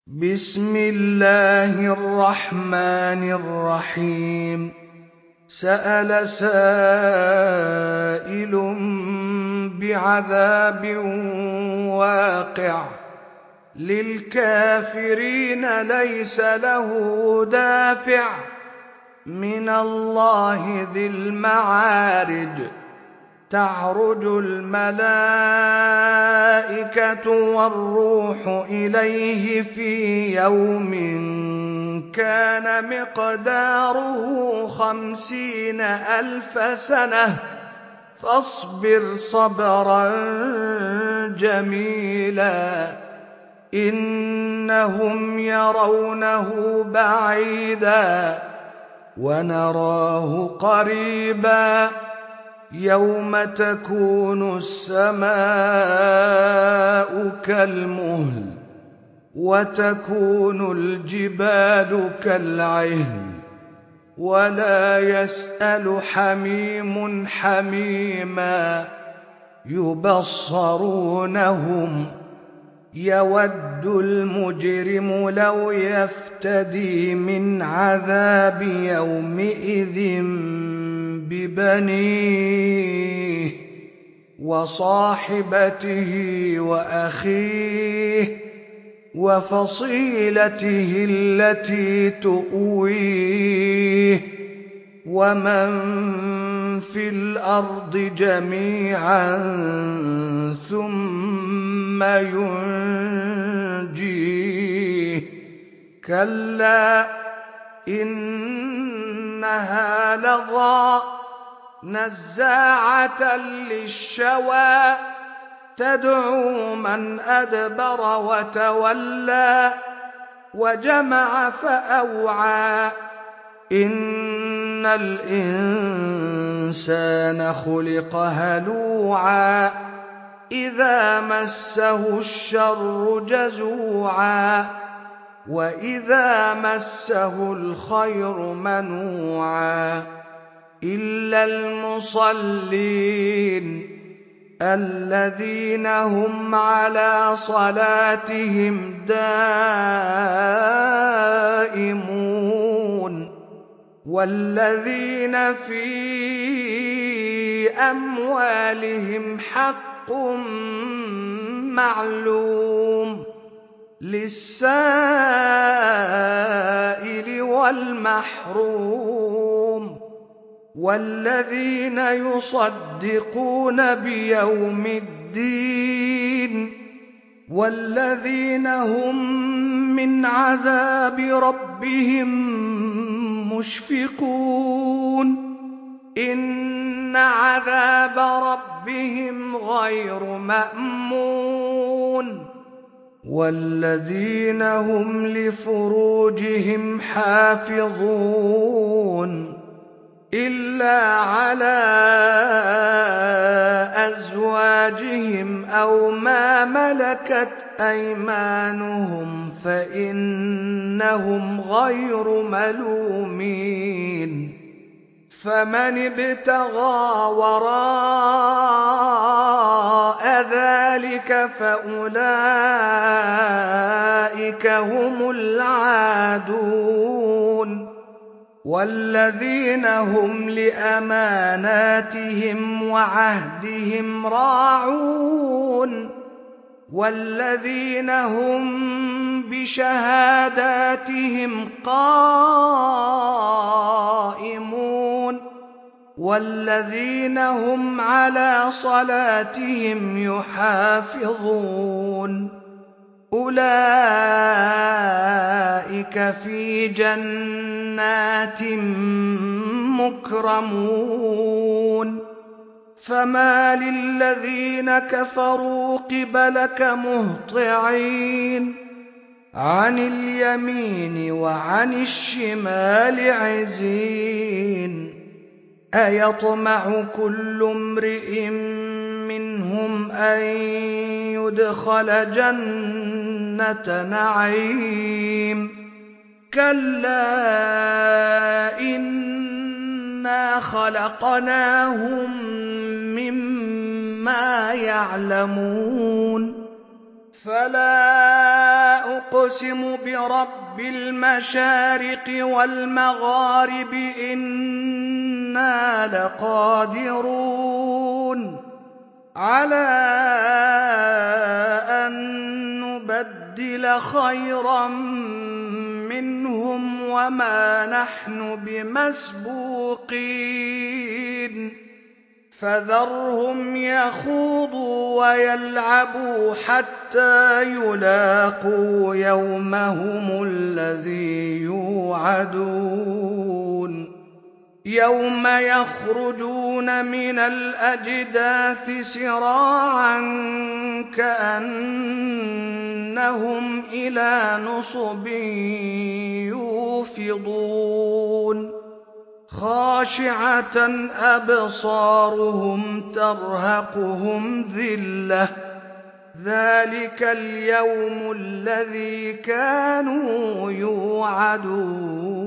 بسم الله الرحمن الرحيم. سأل سائل بعذاب واقع للكافرين ليس له دافع من الله ذي المعارج. تعرج الملائكة والروح إليه في يوم كان مقداره 50,000 سنة فاصبر صبرا جميلا إنهم يرونه بعيدا ونراه قريبا يوم تكون السماء كالمهل وتكون الجبال كالعهن ولا يسأل حميم حميما يبصرونهم يود المجرم لو يفتدي من عذاب يومئذ ببنيه وصاحبته وأخيه وفصيلته التي تؤويه ومن في الأرض جميعا ثم ينجيه كلا إنها لظى نزاعة للشوى تدعو من أدبر وتولى وجمع فأوعى إن الإنسان خلق هلوعا إذا مسه الشر جزوعا وإذا مسه الخير منوعا إلا المصلين الذين هم على صلاتهم دائمون والذين في أموالهم حق معلوم للسائل والمحروم والذين يصدقون بيوم الدين والذين هم من عذاب ربهم مشفقون إن عذاب ربهم غير مأمون والذين هم لفروجهم حافظون إلا على أزواجهم أو ما ملكت أيمانهم فإنهم غير ملومين فمن ابتغى وراء ذلك فأولئك هم العادون والذين هم لأماناتهم وعهدهم راعون والذين هم بشهاداتهم قائمون والذين هم على صلاتهم يحافظون أولئك في جنات مكرمون فما للذين كفروا قبلك مهطعين عن اليمين وعن الشمال عزين أيطمع كل امرئ منهم أن يدخل جنة نعيم كلا إنا خلقناهم مما يعلمون فلا أقسم برب المشارق والمغارب إنا لقادرون على أن نبدل خيرا منهم وما نحن بمسبوقين فذرهم يخوضوا ويلعبوا حتى يلاقوا يومهم الذي يوعدون يوم يخرجون من الأجداث سراعا كأنهم إلى نصب يوفضون خاشعة أبصارهم ترهقهم ذلة ذلك اليوم الذي كانوا يوعدون